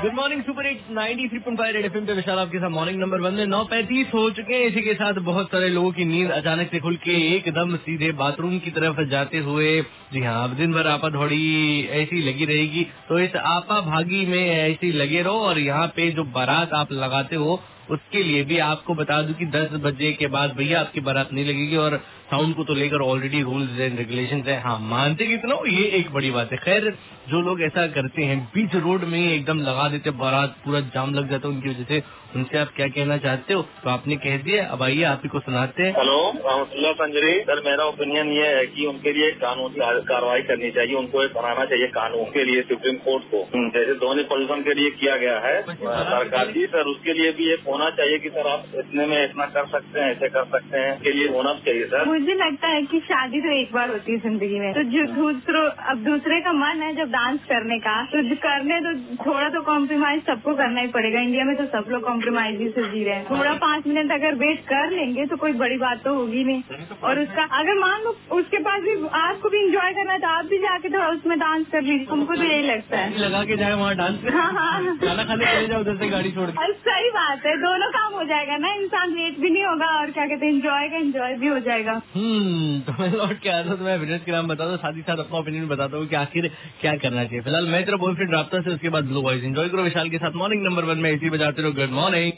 Good morning super 93.5 red FM पे विशाल आपके साथ मॉर्निंग नंबर 1 में 9:35 हो चुके हैं। इसी के साथ बहुत सारे लोगों की नींद अचानक से खुल के एकदम सीधे बाथरूम की तरफ जाते हुए, जी हाँ, अब दिन भर आपा दौड़ी ऐसी लगी रहेगी। तो इस आपा भागी में ऐसी लगे रहो। और यहाँ पे जो बारात आप लगाते हो उसके लिए भी आपको बता दूं कि 10 बजे के बाद भैया आपकी बारात नहीं लगेगी। और साउंड को तो लेकर ऑलरेडी रूल्स एंड रेगुलेशंस है। हाँ, मानते कितना हो, ये एक बड़ी बात है। खैर, जो लोग ऐसा करते हैं बीच रोड में एकदम लगा देते बारात, पूरा जाम लग जाता है उनकी वजह से, उनसे आप क्या कहना चाहते हो? तो आपने कह दिया, अब आइए आप ही को सुनाते हैं। हेलो, रहमतुल्लाह संजरी सर, मेरा ओपिनियन ये है कि उनके लिए कानूनी कार्रवाई करनी चाहिए। उनको एक बनाना चाहिए कानून के लिए सुप्रीम कोर्ट को, जैसे ध्वनि प्रदूषण के लिए किया गया है सरकार की। सर उसके लिए भी एक होना चाहिए कि सर आप इतने में इतना कर सकते हैं, ऐसे कर सकते हैं, के लिए होना चाहिए सर। मुझे लगता है कि शादी तो एक बार होती है जिंदगी में, तो जो अब दूसरे का मन है जब डांस करने का, तो करने तो थोड़ा तो कॉम्प्रोमाइज सबको करना ही पड़ेगा। इंडिया में तो सब लोग कॉम्प्रोमाइज ही से जी रहे हैं। थोड़ा 5 मिनट अगर वेट कर लेंगे तो कोई बड़ी बात तो होगी नहीं। और उसका अगर मान लो उसके पास भी आपको भी इंजॉय करना है तो आप भी जाके थोड़ा उसमें डांस कर लीजिए। हमको तो यही लगता है, लगा के जाए वहाँ डांस। हाँ, खाना खाने चले जाओ उधर से गाड़ी छोड़ के। सही बात है, दोनों काम हो जाएगा ना, इंसान लेट भी नहीं होगा और क्या कहते हैं इंजॉय का इंजॉय भी हो जाएगा। तो मैं लौट के आता हूँ तो मैं विनेश के नाम बता दो, साथ ही साथ अपना ओपिनियन बताता हूँ कि आखिर क्या करना चाहिए। फिलहाल मैं तेरा बॉयफ्रेंड राब्ता से, उसके बाद ब्लू वॉइस एंजॉय करो विशाल के साथ मॉर्निंग नंबर 1 में इसी बजाते रहो। Good morning.